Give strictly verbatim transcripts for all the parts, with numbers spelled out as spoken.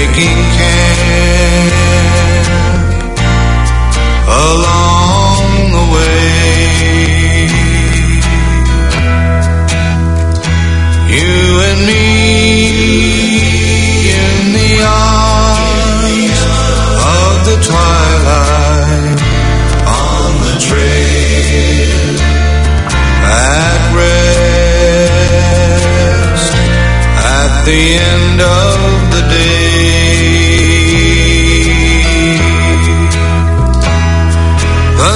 making camp along the way. You and me in the arms of the twilight on the trail at rest at the end of the day. The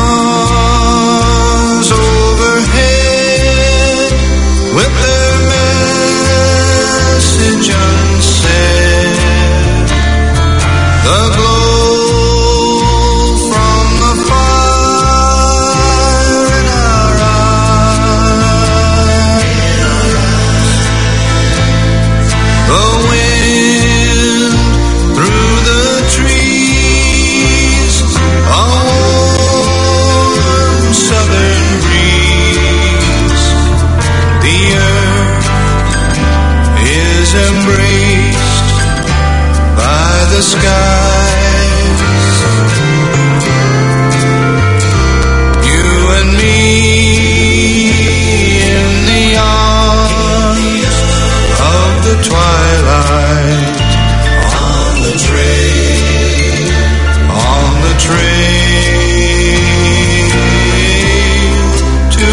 stars overhead with their message unsaid, the glow from the fire in our eyes, the wind through the trees, a warm southern breeze. The earth is embraced by the skies. You and me in the arms of the twilight on the trail, on the trail to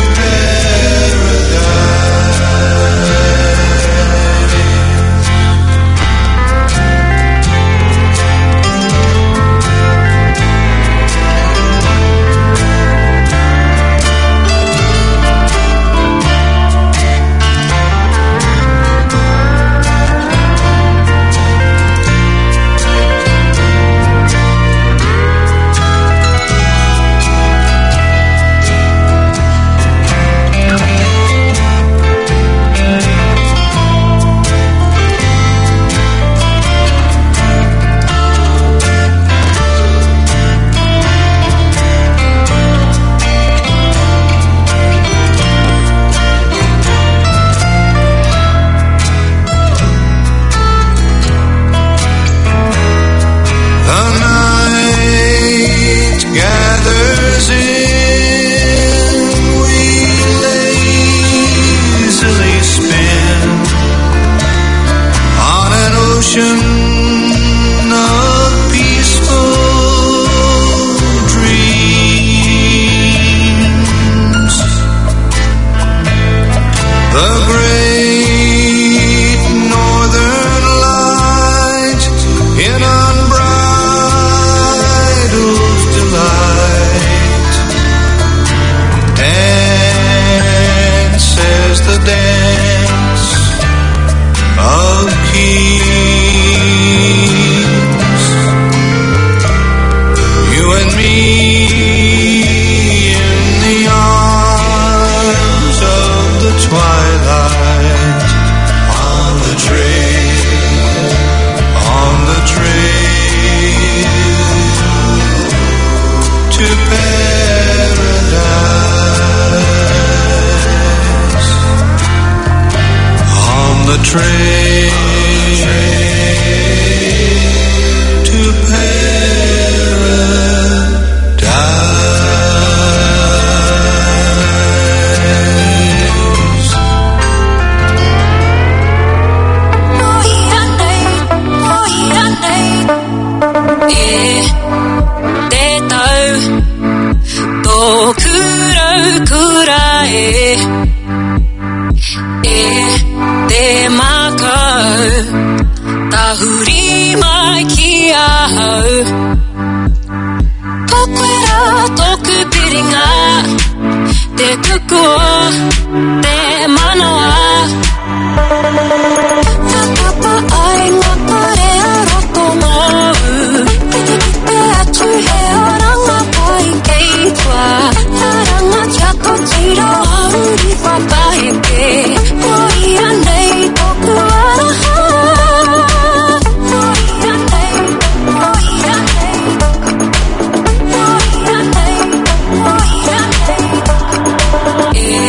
Yeah.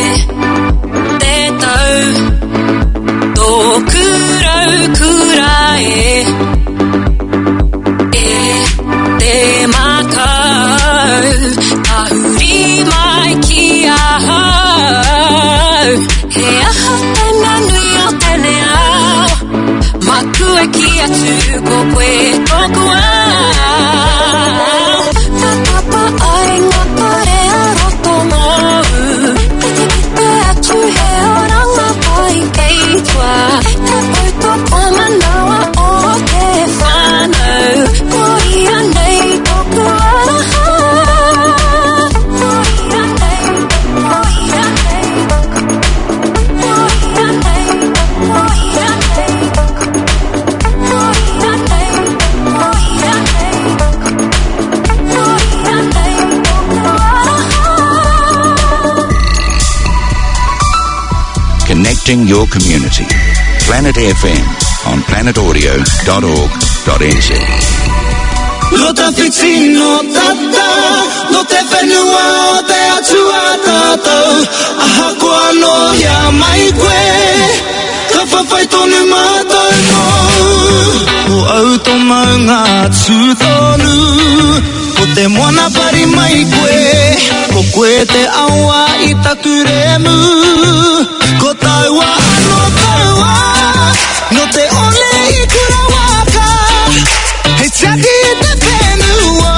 Connecting your community. Planet F M on planet audio dot org dot n z. Lo ta vicino tata, no te venua te atua tata, aha koano ya mai kwe, ka whawhai tonu mata no, o au to maunga tūtonu, o te moana pari mai kwe, ko koe te aua i taku remu, ko taua ano taua, no te ole i kura waka, he taki te whenua,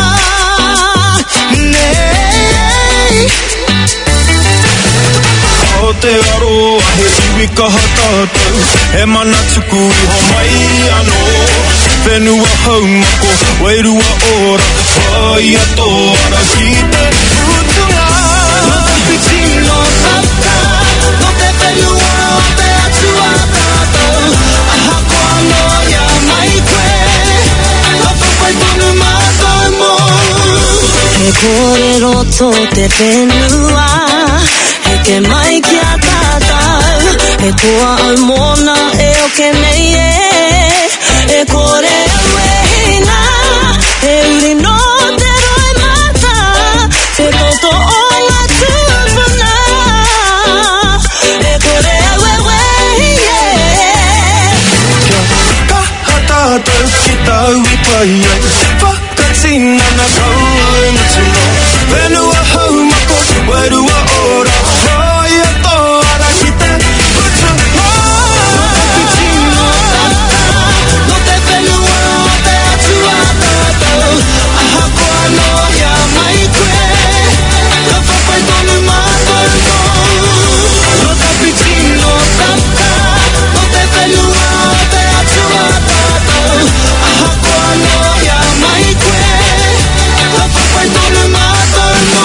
nei. O te aroa he iwi kaha tātou, he mana tuku i ho mai anō, whenua haumako, wairua ora, whai ato ara ki te utunga. No te whitino tata, no te whenua o te atua tātou, aha koano ia mai koe, ka whawhai tonu mātou mō. He kōrero tō te whenua, he ke mai ki a tātou, he koa au mōna e o ke nei e, he kore au e hina, he uri no te roi mata, he toto o ngā tūpuna, he kore au e wei e. Kia kaha tātou ki tau i pai ai, whakatina na kau ai matino, whenua haumako, wairua ora, whai ato ara ki te utunga. Whitino tata, no te whenua o te atua tātou, aha koano ia mai koe, ka whawhai tonu mātou mō. No te whitino tata, no te whenua o te atua tātou, aha koano ia mai koe, ka whawhai tonu mātou mō.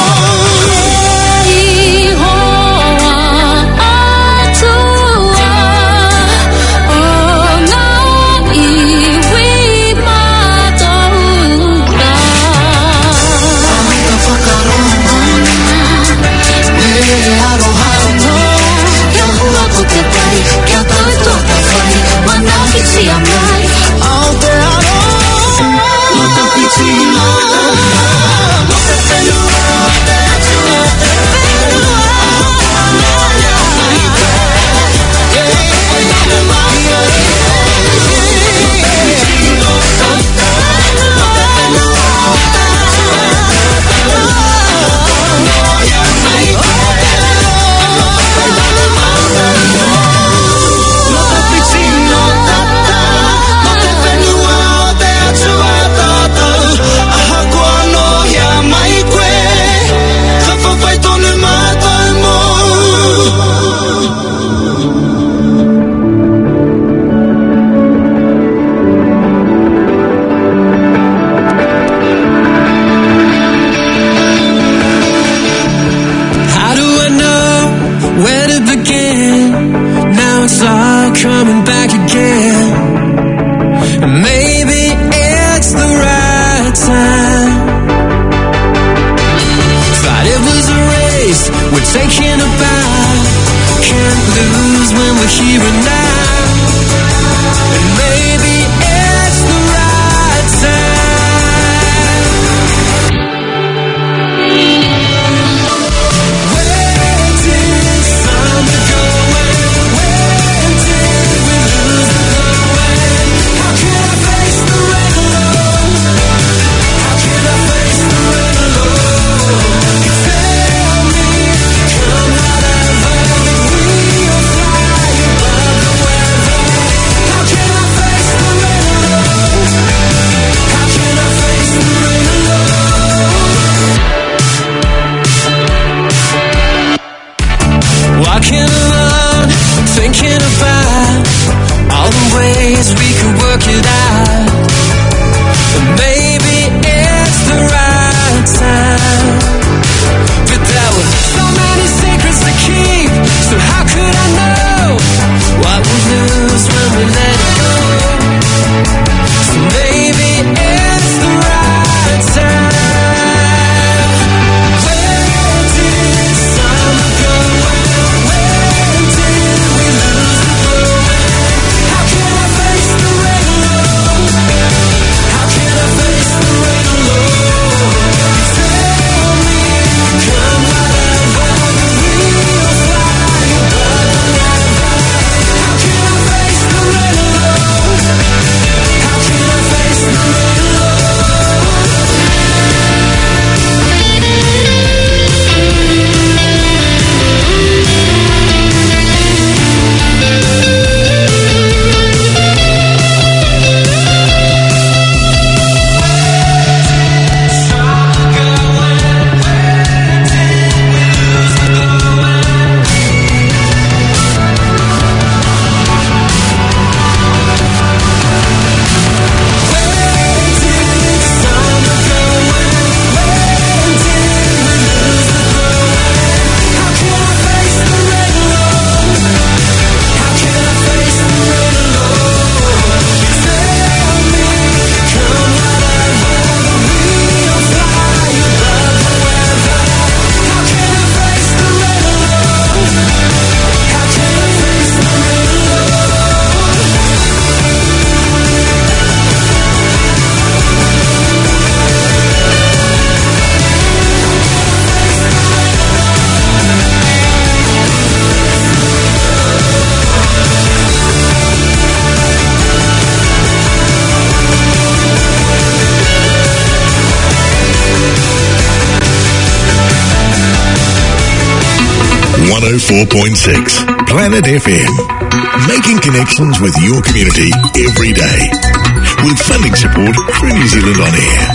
one oh four point six. Planet F M. Making connections with your community every day. With funding support from New Zealand On Air.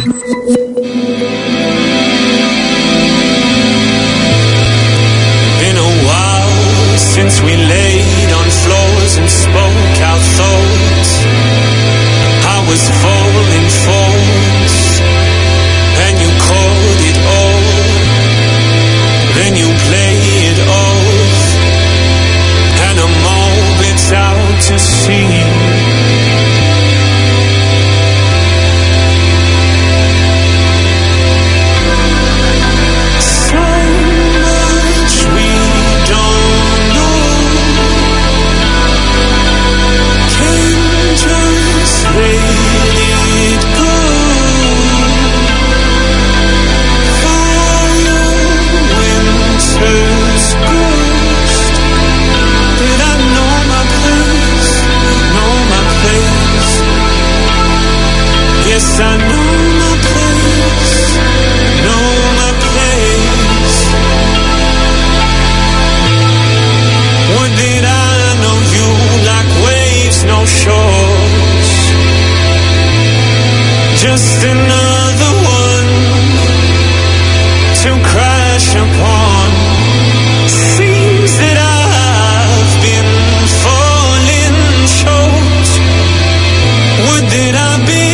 Been a while since we laid on floors and spoke our thoughts. I was full in force, and you called it all. Then you play it off, and I'm all it's out to sea. Yes, I know my place, know my place. What did I know you like waves, no shores? Just another one to crash upon. Seems that I've been falling short. Would that I be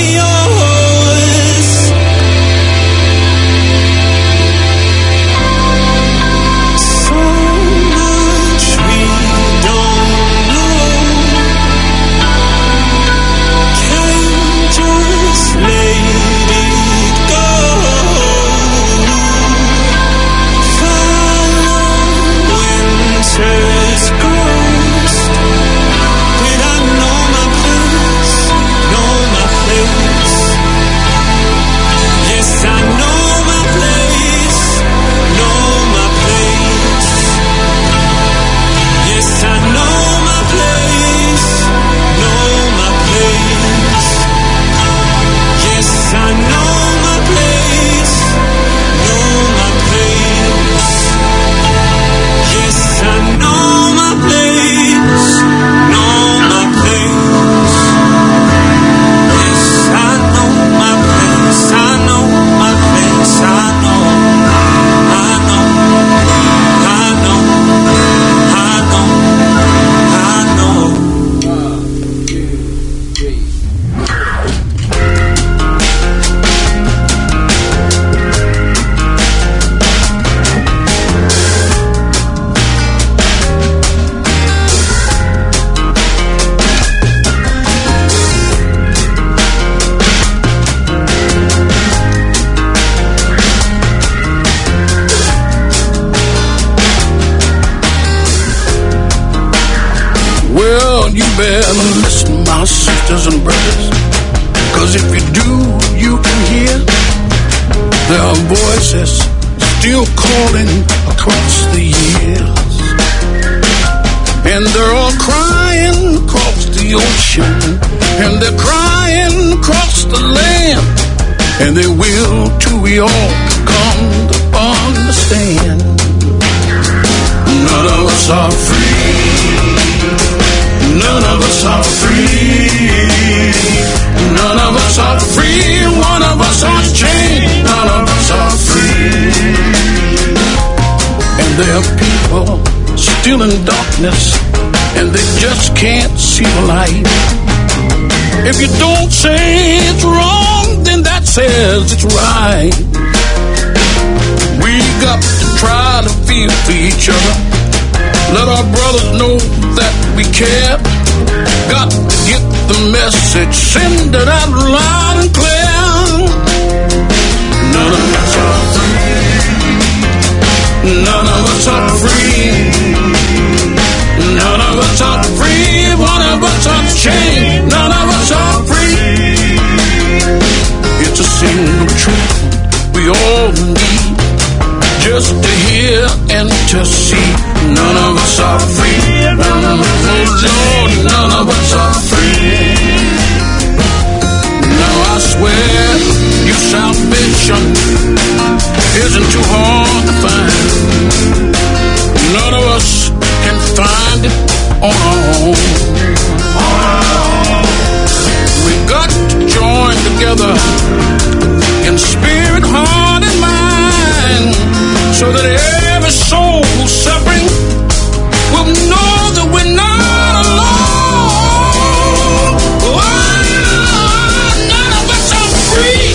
listen, my sisters and brothers, cause if you do, you can hear there are voices still calling across the years, and they're all crying across the ocean, and they're crying across the land, and they will till we all come to understand. None of us are free. None of us are free. None of us are free. One of us are chained. None of us are free. And there are people still in darkness, and they just can't see the light. If you don't say it's wrong, then that says it's right. We got to try to feel for each other. Let our brothers know that we care. Got to get the message, send it out loud and clear. None of us are free. None of us are free. None of us are free. One of us are chained. None of us are free. It's a single truth we all need, just to hear and to see. None of us are free. None of us, oh Lord, none of us are free. Now I swear your salvation isn't too hard to find. None of us on our own. We got to join together in spirit, heart, and mind, so that every soul suffering will know that we're not alone. Oh, none of us are free.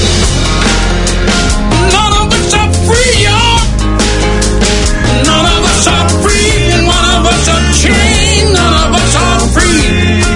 None of us are free, y'all. None of us are free, and one of us are chained. None of us are free.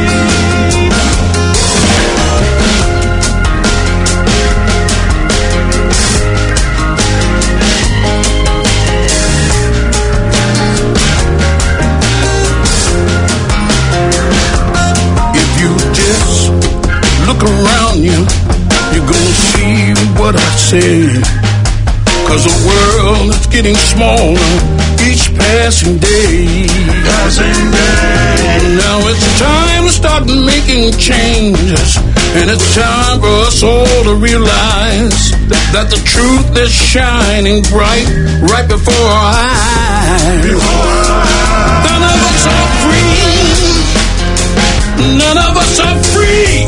Look around you, you're gonna see what I say. Cause the world is getting smaller each passing day. Passing day. Now it's time to start making changes. And it's time for us all to realize that the truth is shining bright right before our eyes. Before our eyes. None of us are free. None of us are free.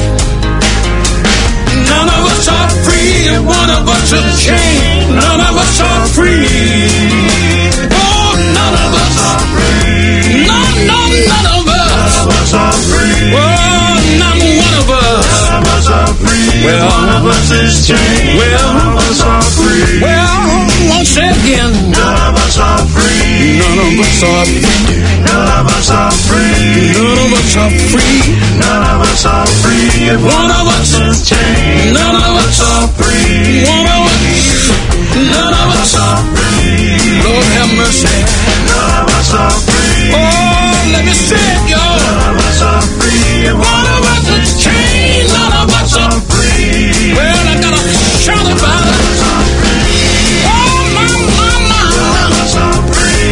None of us are free, and one of us is chained. None of us are free. Oh, none of us are free. None, none, none of us. None of us are free. Oh, not one of us. None of us are free. Well, one of us is chained. Well, none of us are free. Well, once again, none of us are free. None of us are free. None of us are free. None of us are free. None of us are free. If one of us is chained, none of us are free. One of us, none of us are free. Lord have mercy. None of us are free. Oh, let me say it, y'all. None of us are free. If one of us is chained, none of us are free. Well, I gotta shout about it. Oh, my, my, my. None of us are free.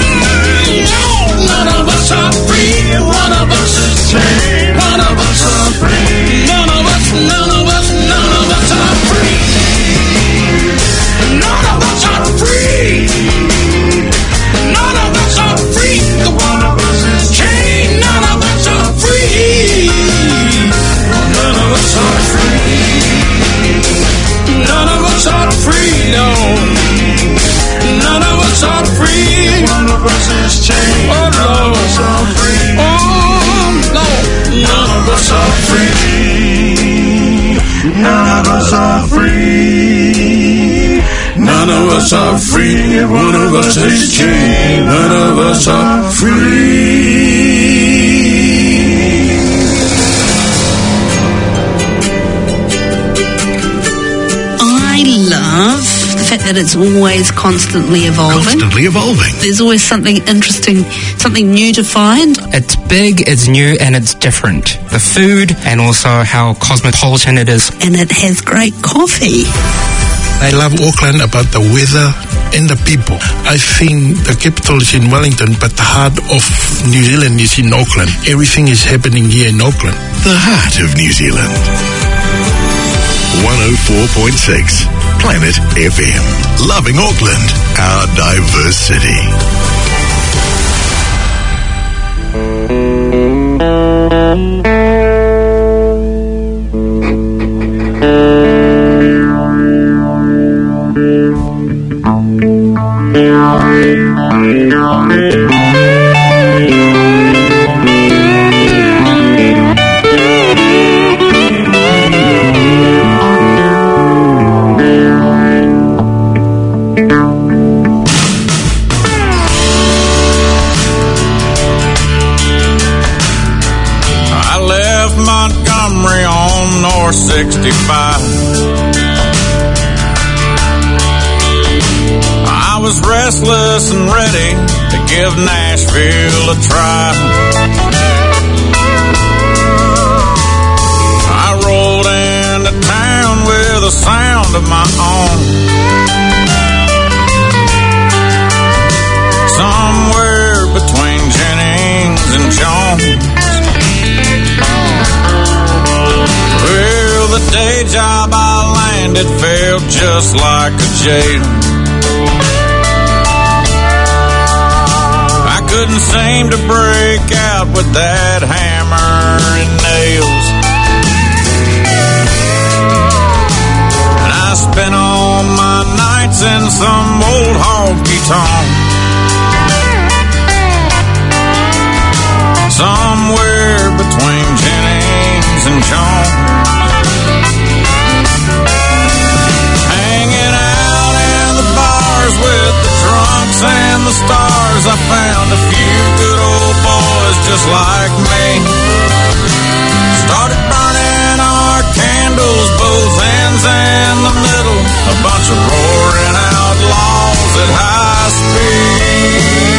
None of us are free. One of us is chained. One of us are free. None of us, none of us, none of us are free. None of us are free. None of us are free. The one of us is chained. None of us are free. None of us are free. None of us are free. No. None of us are free. One of us is chained. Oh, Lord. None of us are free. Oh, Lord. None of us are free. None of us are free. None of us are free. One of us is chained. None of us are free. I love the fact that it's always constantly evolving. Constantly evolving. There's always something interesting, something new to find. It's big, it's new, and it's different. The food and also how cosmopolitan it is. And it has great coffee. I love Auckland about the weather and the people. I think the capital is in Wellington, but the heart of New Zealand is in Auckland. Everything is happening here in Auckland. The heart of New Zealand. one oh four point six Planet F M. Loving Auckland, our diverse city. sixty-five. I was restless and ready to give Nashville a try. I rolled into town with a sound of my own. Somewhere between Jennings and Jones. Well, the day job I landed felt just like a jail. I couldn't seem to break out with that hammer and nails. And I spent all my nights in some old honky-tonk, somewhere between Jennings and Jones, hanging out in the bars with the drunks and the stars. I found a few good old boys just like me, started burning our candles both ends and the middle, a bunch of roaring outlaws at high speed.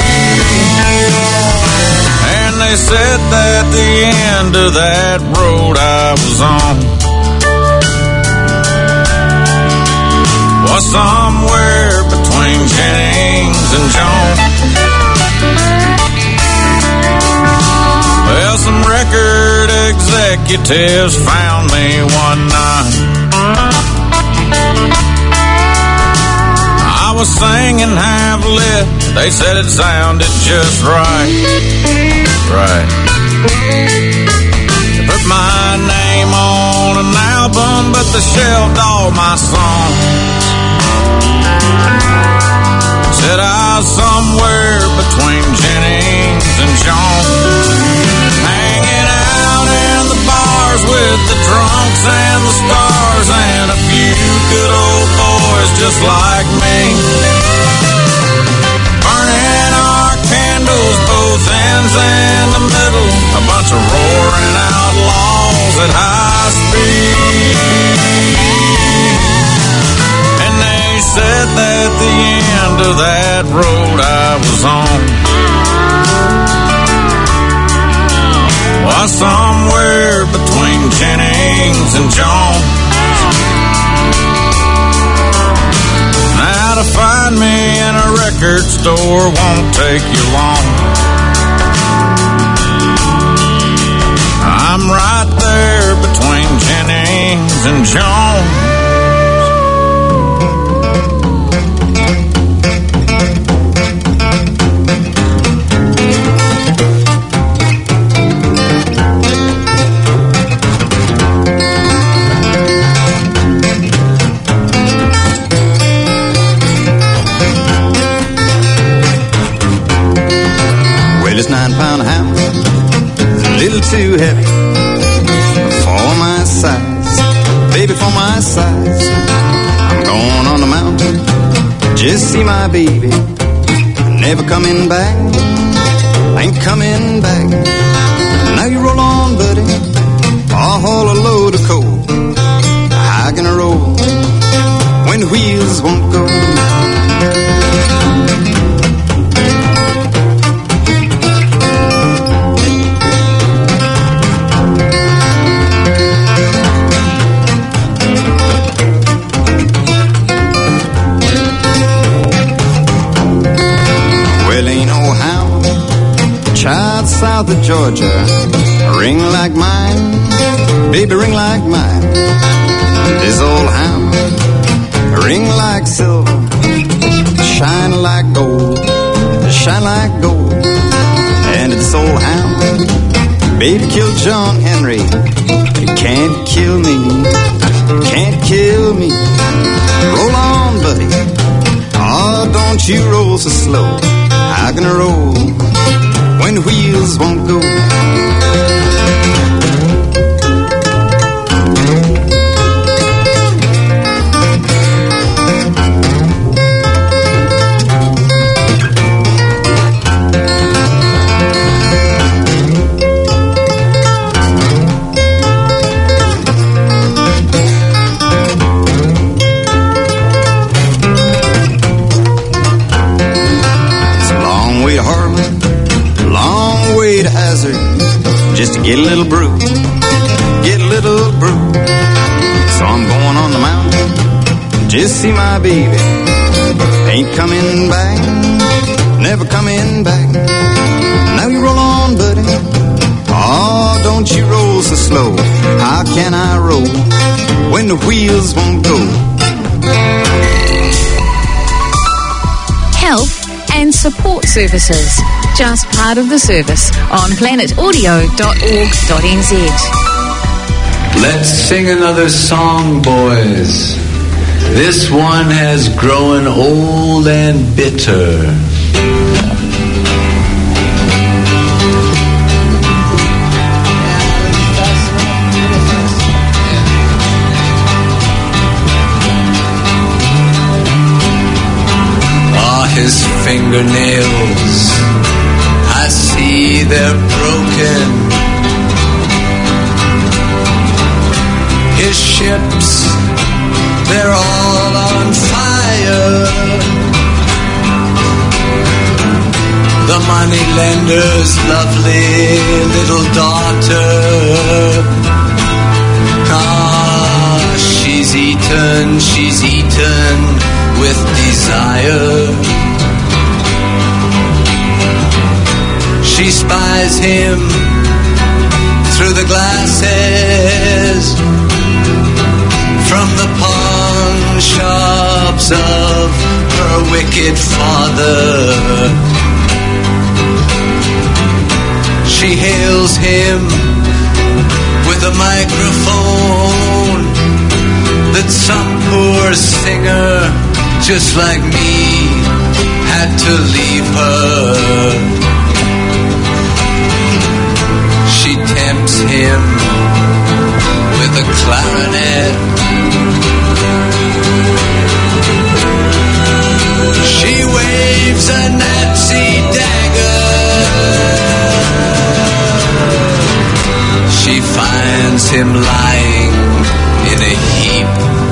And they said that the end of that road I was on was somewhere between Jennings and Jones. Well, some record executives found me one night. I was singing half lit, they said it sounded just right. Right. They put my name on an album, but they shelved all my songs. Said I was somewhere between Jennings and Jones, hanging out in the bars with the drunks and the stars, and a few good old boys just like me, burning our candles both ends and the middle, a bunch of roaring outlaws at high speed. And they said that the end of that road I was on was somewhere between Jennings and Jones. Now to find me in a record store won't take you long. I'm right there between Jennings and Jones. This nine-pound hammer is a little too heavy for my size, baby, for my size. I'm going on the mountain, just see my baby, never coming back, ain't coming back. Now you roll on, buddy, I'll haul a load of coal. How can I roll when the wheels won't go? Child south of Georgia, ring like mine, baby, ring like mine. This old hammer, ring like silver, shine like gold, shine like gold. And this old hammer, baby, killed John Henry. It can't kill me, can't kill me. Roll on, buddy, oh, don't you roll so slow. How can I roll when the wheels won't go? Just to get a little brew, get a little brew. So I'm going on the mountain, just see my baby, ain't coming back, never coming back. Now you roll on, buddy, oh, don't you roll so slow. How can I roll when the wheels won't go? Health and support services. just part of the service on planet audio dot org dot n z. Let's sing another song, boys. This one has grown old and bitter. Ah, his fingernails, I see they're broken. His ships, they're all on fire. The moneylender's lovely little daughter, ah, she's eaten, she's eaten with desire. She spies him through the glasses from the pawn shops of her wicked father. She hails him with a microphone that some poor singer just like me had to leave her. She tempts him with a clarinet. She waves a Nazi dagger. She finds him lying in a heap.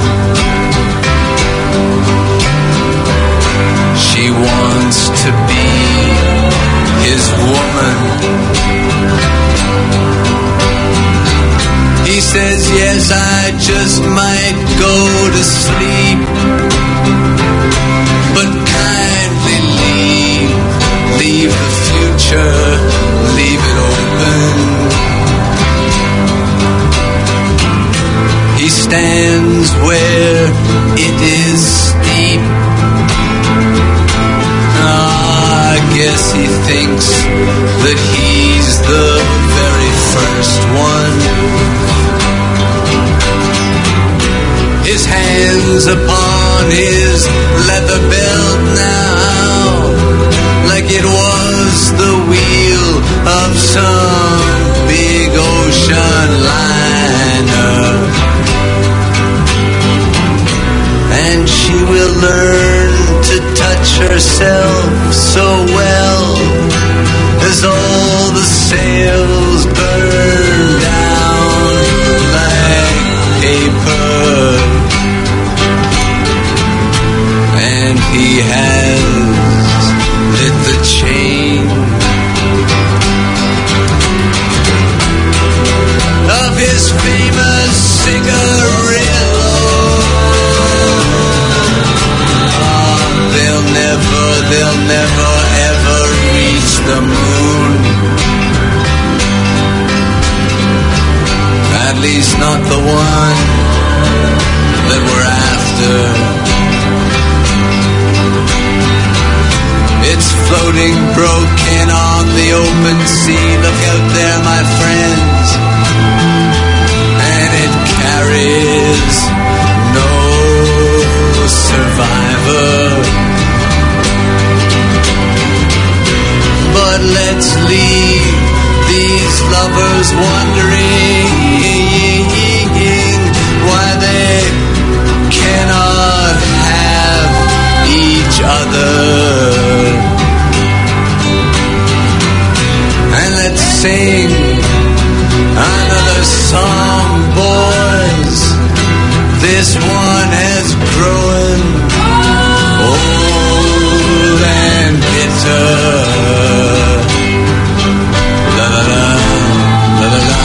She wants to be his woman. He says, yes, I just might go to sleep, but kindly leave, leave the future, leave it open. He stands where it is steep. Ah, I guess he thinks that he's the very first one. His hands upon his leather belt now, like it was the wheel of some big ocean liner. And she will learn to touch herself so well as all the sails burn down like paper. And he has lit the chain of his famous cigarillo. Oh, they'll never, they'll never ever reach the moon. At least not the one that we're after. It's floating broken on the open sea. Look out there, my friends. And it carries no survivor. But let's leave these lovers wondering why they cannot have each other. And let's sing another song, boys. This one has grown old and bitter. La la la, la la la.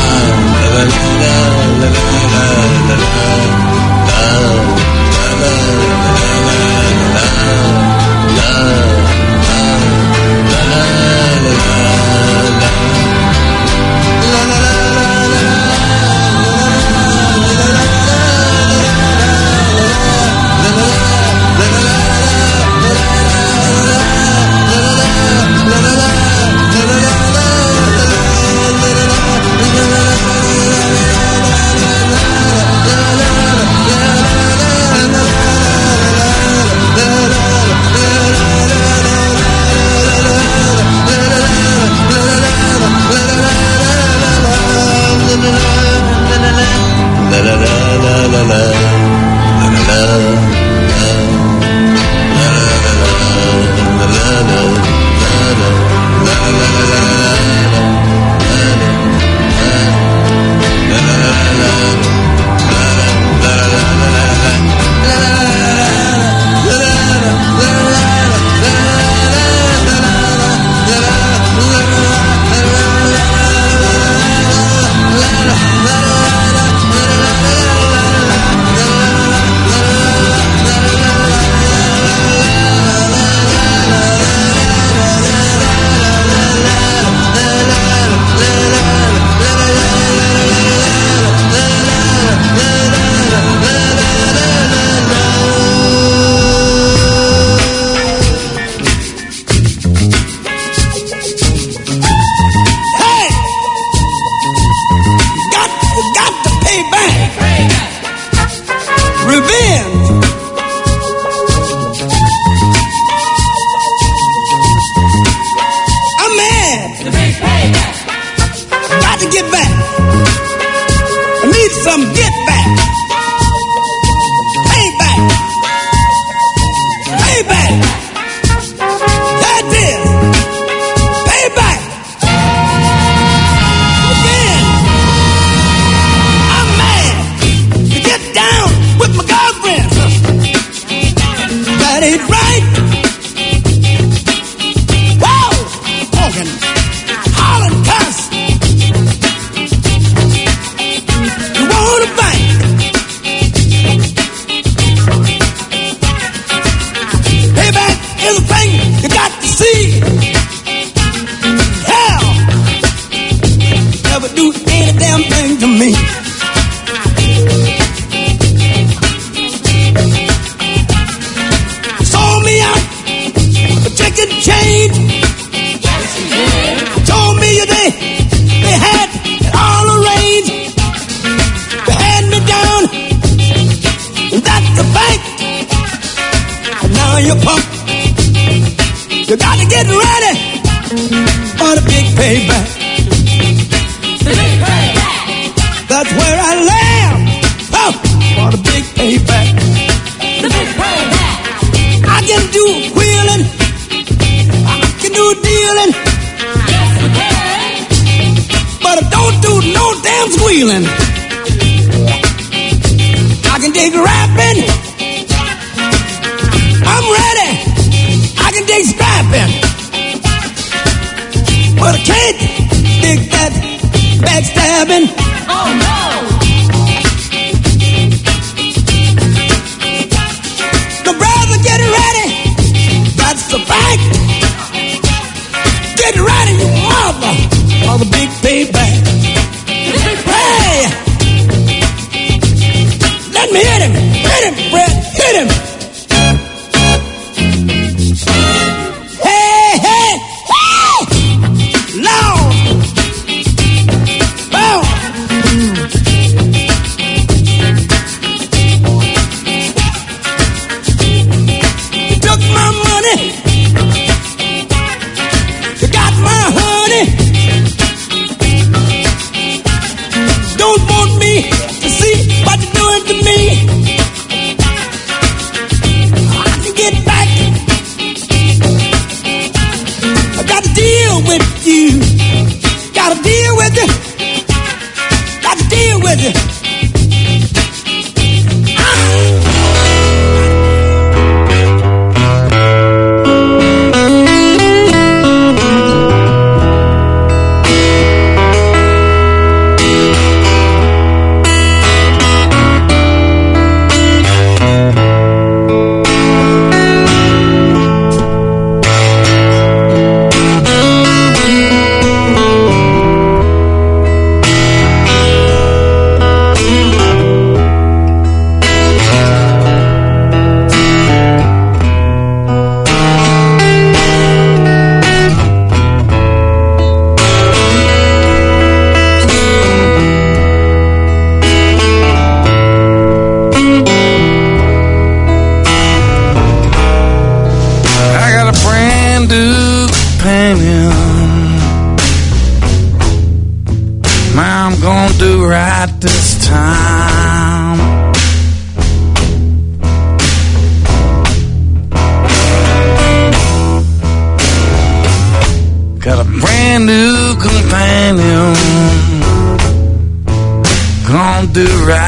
do right this time.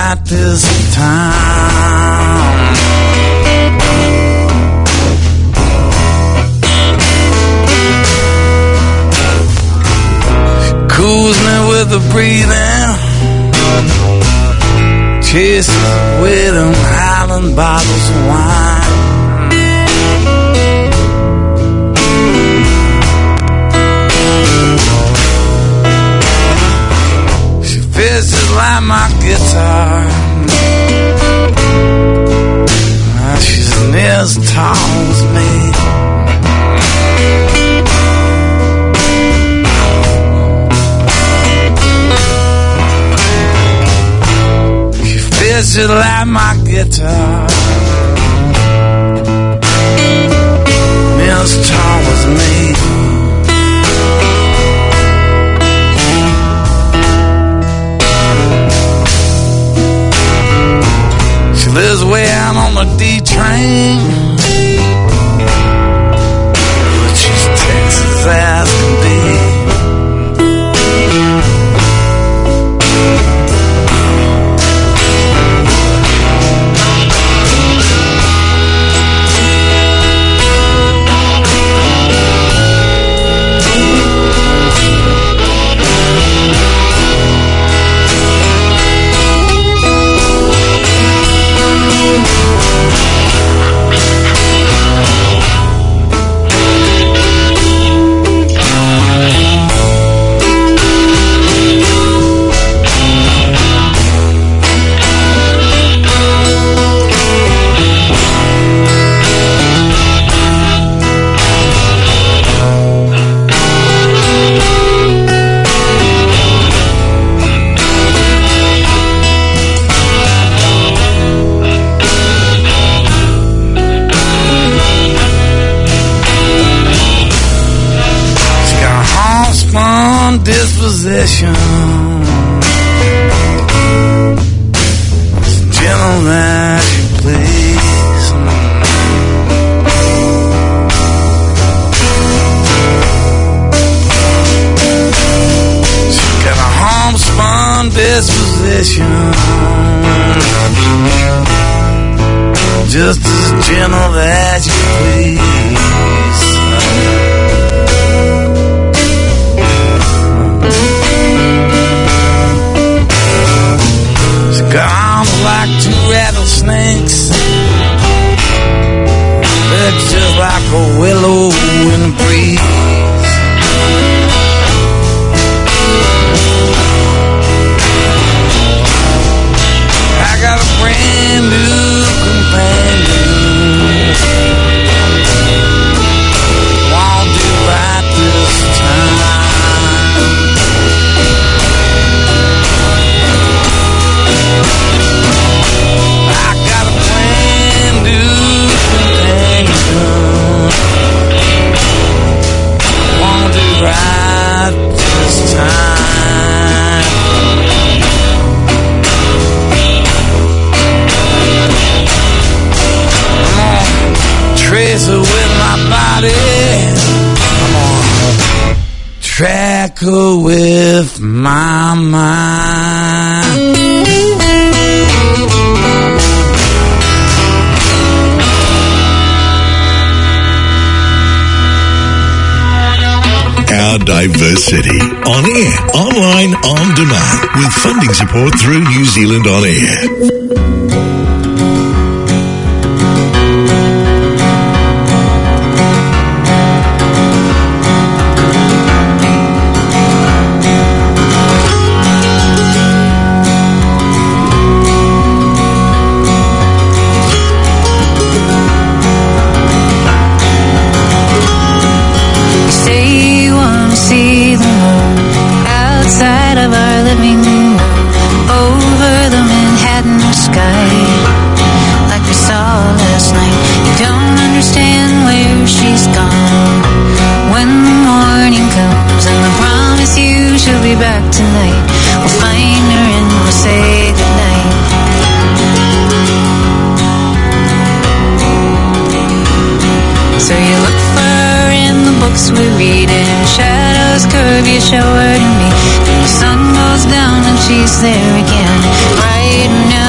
right this time. Cools me with the breathing, chases with them Highland bottles of wine. She feels just like my guitar. She's near as tall as me. She just like my guitar, as tall as me. She lives way out on the D train, but she's Texas as can be. Disposition, gentle as you please. She got a homespun disposition, just as gentle as you please. Arms like two rattlesnakes, legs just like a willow in the breeze. I got a brand new companion, won't do right this time. Right this time. I'm gonna trace her with my body. I'm gonna track her with my mind. Our diverse city. On air, online, on demand. With funding support through New Zealand On Air. Show her to me. The sun goes down and she's there again, bright and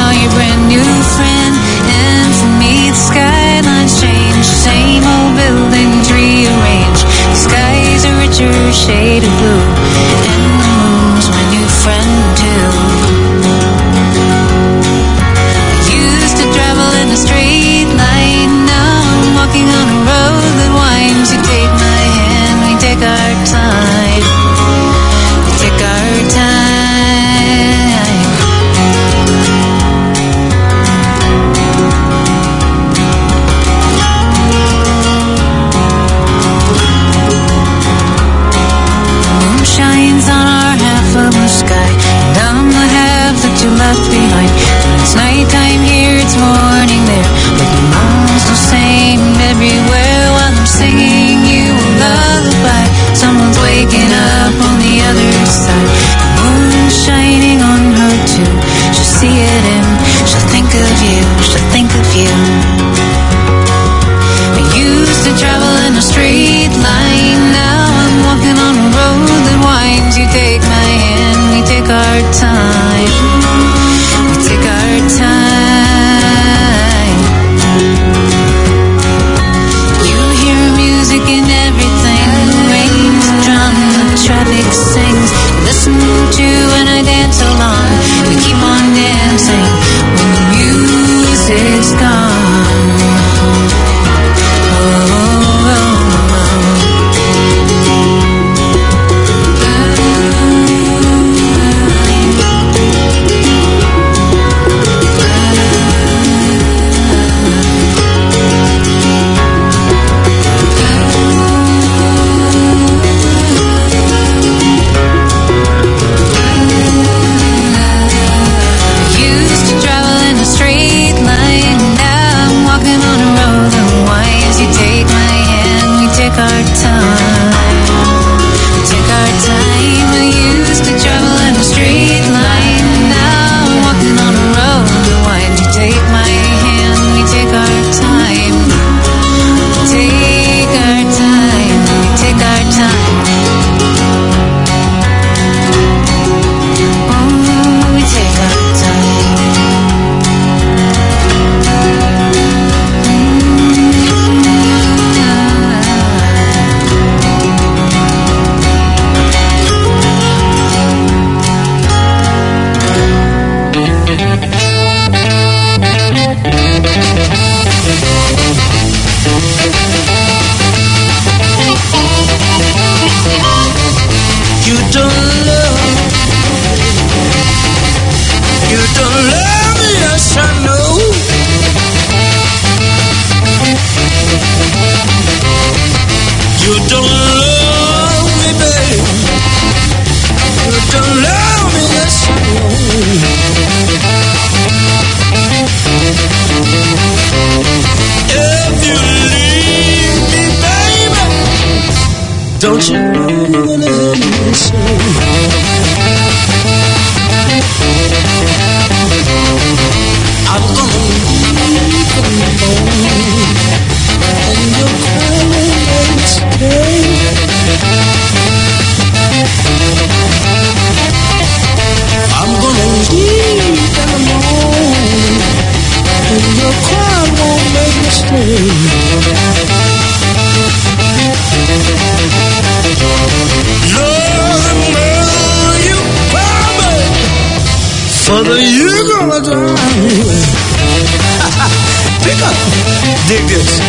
Don't you know what I'm saying? I'm gonna leave alone, and you're crying next day. I'm gonna leave alone, and your cry won't make me stay. Mother, you gonna die. Pick up. Dig this.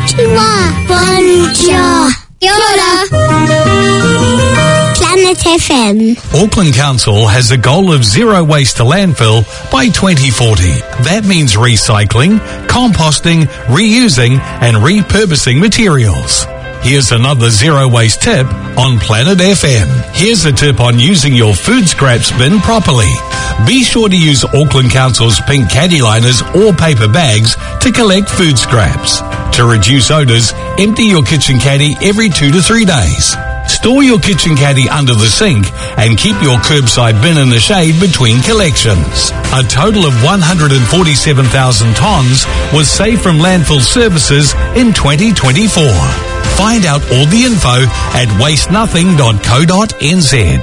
Konnichiwa. Bonjour. Kia ora. Planet F M. Auckland Council has a goal of zero waste to landfill by twenty forty. That means recycling, composting, reusing and repurposing materials. Here's another zero waste tip on Planet F M. Here's a tip on using your food scraps bin properly. Be sure to use Auckland Council's pink caddy liners or paper bags to collect food scraps. To reduce odours, empty your kitchen caddy every two to three days. Store your kitchen caddy under the sink and keep your curbside bin in the shade between collections. A total of one hundred forty-seven thousand tonnes was saved from landfill services in twenty twenty-four. Find out all the info at waste nothing dot co dot n z.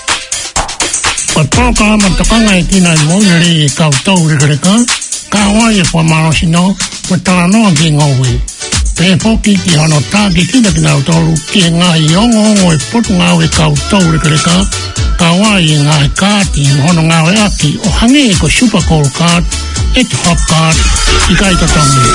Patoka matokanga itina monere kautou rekreka kawa ye pamarosino patarano gingowi. Pe poki ki hono taki kina kina utoru ki nga yongo ngoi potu nga we kautou rekreka kawa ye nga kati hono nga we aki o hange ko super cold card et hot card ikai totongi.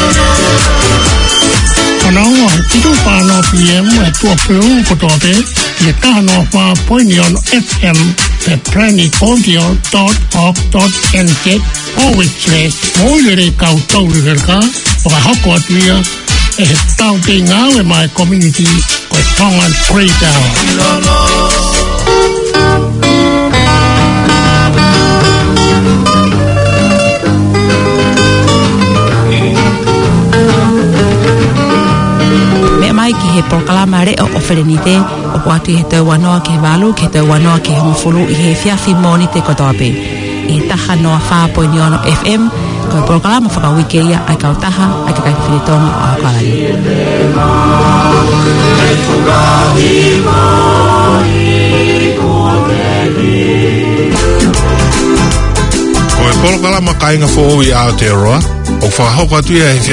Anong itu pano P M itu apel kotote kita no pa poinion F M pe prani audio dot org dot n z always slash moire kautou rekreka o hako atuia e tau te ngā e my community ko tongan Greytown. Mai ki he proklama re o oferenite o watu he tau wanoa ke walu ke tau wanoa ke hongfulu i he fiafi moni te kotoape i taha noa wha poini ono F M ko proklama whakawike ia ai kau taha ai kakai whiritonga o akalani ko e proklama kainga fo i Aotearoa o whahoko atu ia he